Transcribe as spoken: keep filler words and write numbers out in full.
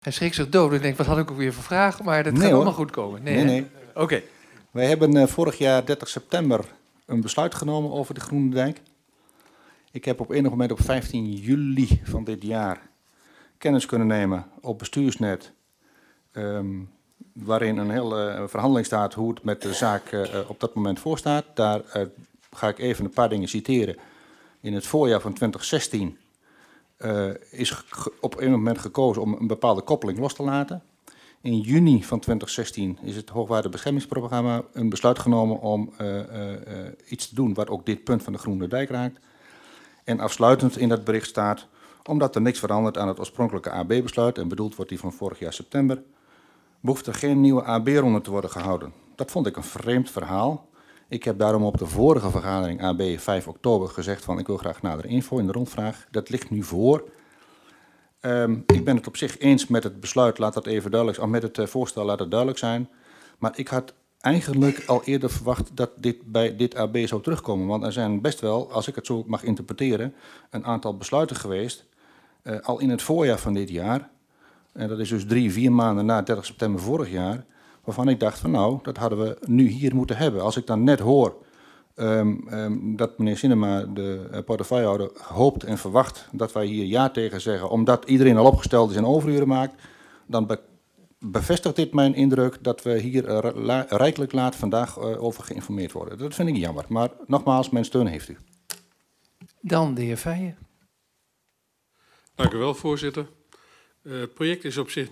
Hij schrikt zich dood en denkt, wat had ik ook weer voor vragen? Maar dat Nee, gaat hoor. allemaal goed komen. Nee, nee. Oké. Okay. Wij hebben uh, vorig jaar dertig september een besluit genomen over de Groene Dijk. Ik heb op enig moment op vijftien juli van dit jaar kennis kunnen nemen op bestuursnet, um, waarin een hele uh, verhandeling staat hoe het met de zaak uh, op dat moment voorstaat. Daar uh, ga ik even een paar dingen citeren. In het voorjaar van twintig zestien uh, is ge- op een moment gekozen om een bepaalde koppeling los te laten. In juni van twintig zestien is het Hoogwaardenbeschermingsprogramma een besluit genomen om uh, uh, uh, iets te doen wat ook dit punt van de Groene Dijk raakt. En afsluitend in dat bericht staat, omdat er niks verandert aan het oorspronkelijke A B-besluit, en bedoeld wordt die van vorig jaar september, behoeft er geen nieuwe A B-ronde te worden gehouden. Dat vond ik een vreemd verhaal. Ik heb daarom op de vorige vergadering A B vijf oktober gezegd van ik wil graag nadere info in de rondvraag. Dat ligt nu voor. Um, ik ben het op zich eens met het besluit, laat dat even duidelijk zijn, of met het uh, voorstel, laat het duidelijk zijn. Maar ik had eigenlijk al eerder verwacht dat dit bij dit A B zou terugkomen. Want er zijn best wel, als ik het zo mag interpreteren, een aantal besluiten geweest, uh, al in het voorjaar van dit jaar. En dat is dus drie, vier maanden na dertig september vorig jaar, waarvan ik dacht van nou, dat hadden we nu hier moeten hebben. Als ik dan net hoor um, um, dat meneer Sinema, de uh, portefeuillehouder, hoopt en verwacht dat wij hier ja tegen zeggen, omdat iedereen al opgesteld is en overuren maakt, dan be- bevestigt dit mijn indruk dat we hier uh, la- rijkelijk laat vandaag uh, over geïnformeerd worden. Dat vind ik jammer, maar nogmaals, mijn steun heeft u. Dan de heer Feijen. Dank u wel, voorzitter. Uh, het project is op zich